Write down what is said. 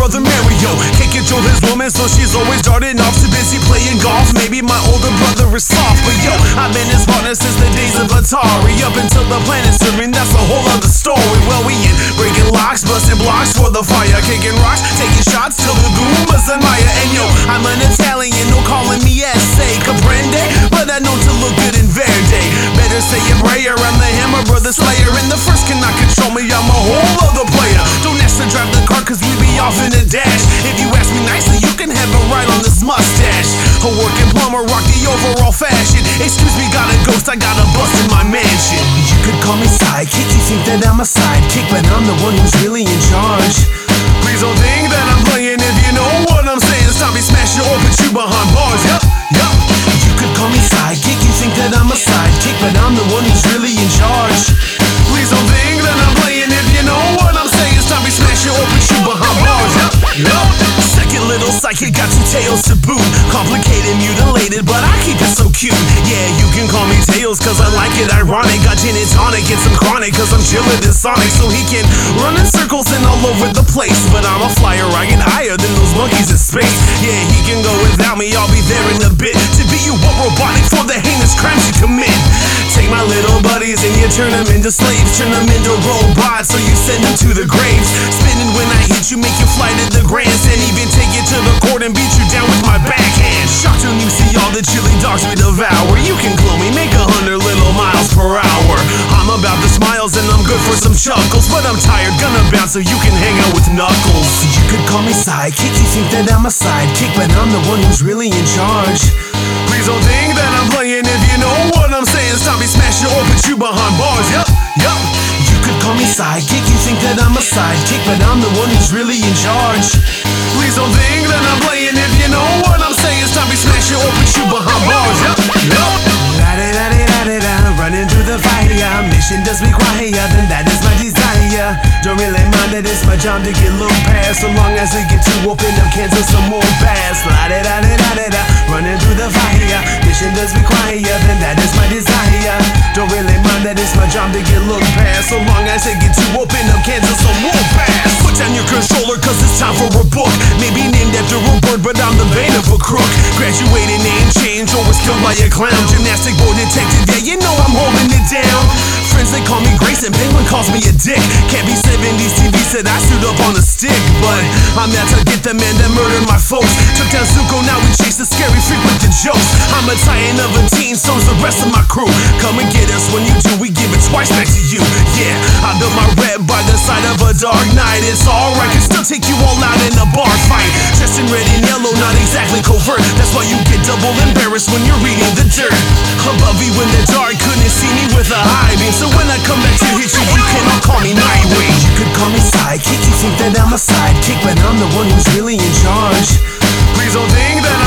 brother Mario. Can't control his woman, so she's always darting off. Too busy playing golf. Maybe my older brother is soft, but yo, I've been his partner since the days of Atari. Up until the planet serving, that's a whole other story. Well, we in breaking locks, busting blocks for the fire, kicking rocks, taking shots till the Goombas admire. And yo, I'm an Italian, no calling me S.A. Comprende, but I know to look good in Verde. Better say a prayer, I'm the Hammer Brother Slayer, and the first cannot control me, I'm a whole other player. Don't ask to drive the car, cause we be off in a dash. If you ask me nicely, you can have a ride on this mustache. A working plumber, rock the overall fashion. Excuse me, got a ghost, I got a bust in my mansion. You could call me sidekick, you think that I'm a sidekick, but I'm the one who's really in charge. Please don't think that I'm playing if you know what I'm saying. Stop me, smash you, or put you behind bars. Yup, yup. You could call me sidekick, you think that I'm a sidekick, but I'm the one who's really in charge. Please don't think that I'm playing if you know what I'm saying. Stop me, smash you, or put you behind bars. Yup, yup. Second little psychic, got two tails to boot. Complicated, mutilated, but I keep it so cute. Yeah, you can call me Tails, cause I like it ironic. Got gin and tonic, get some chronic, cause I'm chillin' in Sonic. So he can run in circles and all over the place. But I'm a flyer, I get higher than those monkeys in space. Yeah, he can go without me, I'll be there in a bit. To be you what robotic for the heinous crimes you commit. Take my little buddies and you turn them into slaves. Turn them into robots, so you send them to the graves. Spinning when I hit you, make you fly to the grandstand. Even take you to the court and beat you down with my backhand. Shocked when you see all the chili dogs we devour. You can clone me, make 100 little miles per hour. I'm about the smiles and I'm good for some chuckles, but I'm tired, gonna bounce so you can hang out with Knuckles. You could call me sidekick, you think that I'm a sidekick, but I'm the one who's really in charge. Please don't think that I'm playing if you know what I'm saying. Stop me, smash you, or put you behind bars. Yup, yup. You could call me sidekick, you think that I'm a sidekick, but I'm the one who's really in charge. Please don't think that I'm playing if you know what I'm saying. Stop me, smash you, or put you behind bars. Yup, yup. La-da-da-da-da-da, running through the fire. Mission does require, then that is my desire. Don't really mind that it's my job to get low past, so long as I get to open up cans of some more bass. La-da-da-da-da-da, running through the fire. Mission does require, then that is my desire. Don't really mind that it's my job to get low past, so long as I get to open up cans of some more bass. Put down your controller, cause it's time for a book. Maybe named after a bird, but I'm the bane of a crook. Graduated name change, or was killed by a clown. Gymnastic board detective, yeah, you know I'm holding it down. Friends, they call me Grace, and Penguin calls me a dick. Can't be 70s TV, said I stood up on a stick. But I'm out to get the man that murdered my folks. Took down Zuko, now we chase the scary freak with the jokes. I'm a titan of a teen, so's the rest of my crew. Come and get us when you do, we give it twice back to you. Yeah, I built my rep by the side of a dark night. It's alright, can still take you all out in a bar fight. Dressed in red and yellow, not exactly covert. That's why you get double embarrassed when you're reading the dirt. Above you in the dark, couldn't see me with a high beam. So when I come back to hit you, you cannot call me Nightwing. You could call me sidekick, you think that I'm a sidekick, but I'm the one who's really in charge. Please don't think that